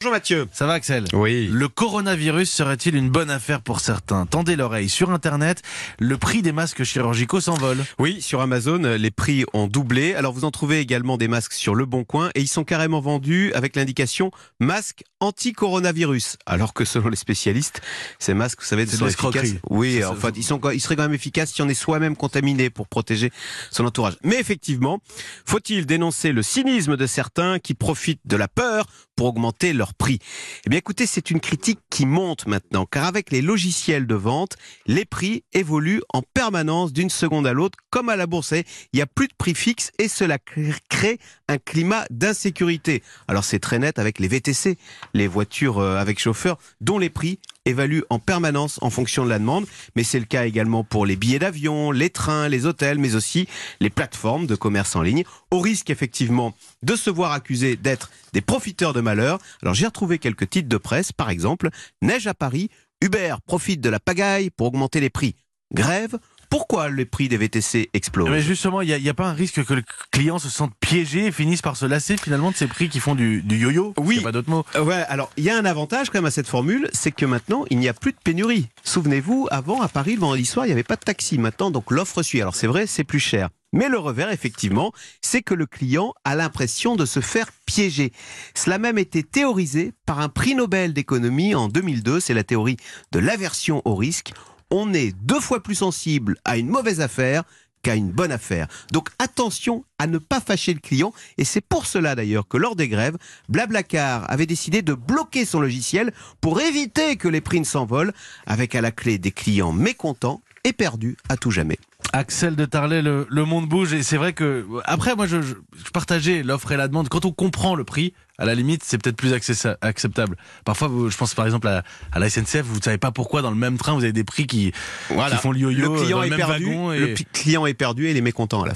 Bonjour Mathieu. Ça va Axel? Oui. Le coronavirus serait-il une bonne affaire pour certains? Tendez l'oreille. Sur Internet, le prix des masques chirurgicaux s'envole. Oui, sur Amazon, les prix ont doublé. Alors vous en trouvez également des masques sur Le Bon Coin et ils sont carrément vendus avec l'indication masque anti-coronavirus. Alors que selon les spécialistes, ces masques, vous savez, C'est sont de efficaces. l'escroquerie. Oui, en fait, ils seraient quand même efficaces si on est soi-même contaminé pour protéger son entourage. Mais effectivement, faut-il dénoncer le cynisme de certains qui profitent de la peur pour augmenter leur prix? Eh bien écoutez, c'est une critique qui monte maintenant, car avec les logiciels de vente, les prix évoluent en permanence d'une seconde à l'autre, comme à la bourse. Il n'y a plus de prix fixe et cela crée un climat d'insécurité. Alors c'est très net avec les VTC, les voitures avec chauffeur, dont les prix évaluent en permanence en fonction de la demande, mais c'est le cas également pour les billets d'avion, les trains, les hôtels, mais aussi les plateformes de commerce en ligne, au risque effectivement de se voir accusés d'être des profiteurs de malheur. Alors j'ai retrouvé quelques titres de presse, par exemple, neige à Paris, Uber profite de la pagaille pour augmenter les prix. Grève, pourquoi les prix des VTC explosent? Mais justement, il n'y a pas un risque que le client se sente piégé et finisse par se lasser finalement de ces prix qui font du yo-yo? Oui. Il n'y a pas d'autre mot. Ouais, alors il y a un avantage quand même à cette formule, c'est que maintenant il n'y a plus de pénurie. Souvenez-vous, avant à Paris, le vendredi soir, il n'y avait pas de taxi. Maintenant, donc l'offre suit. Alors c'est vrai, c'est plus cher. Mais le revers, effectivement, c'est que le client a l'impression de se faire piéger. Cela a même été théorisé par un prix Nobel d'économie en 2002. C'est la théorie de l'aversion au risque. On est 2 fois plus sensible à une mauvaise affaire qu'à une bonne affaire. Donc attention à ne pas fâcher le client. Et c'est pour cela d'ailleurs que lors des grèves, Blablacar avait décidé de bloquer son logiciel pour éviter que les prix ne s'envolent, avec à la clé des clients mécontents et perdus à tout jamais. Axel de Tarlet, le monde bouge et c'est vrai que après moi je partageais l'offre et la demande. Quand on comprend le prix, à la limite c'est peut-être plus acceptable. Parfois je pense par exemple à la SNCF, vous ne savez pas pourquoi dans le même train vous avez des prix qui font le yo-yo, Le client dans le est même perdu, wagon. le client est perdu et il est mécontent à la fin.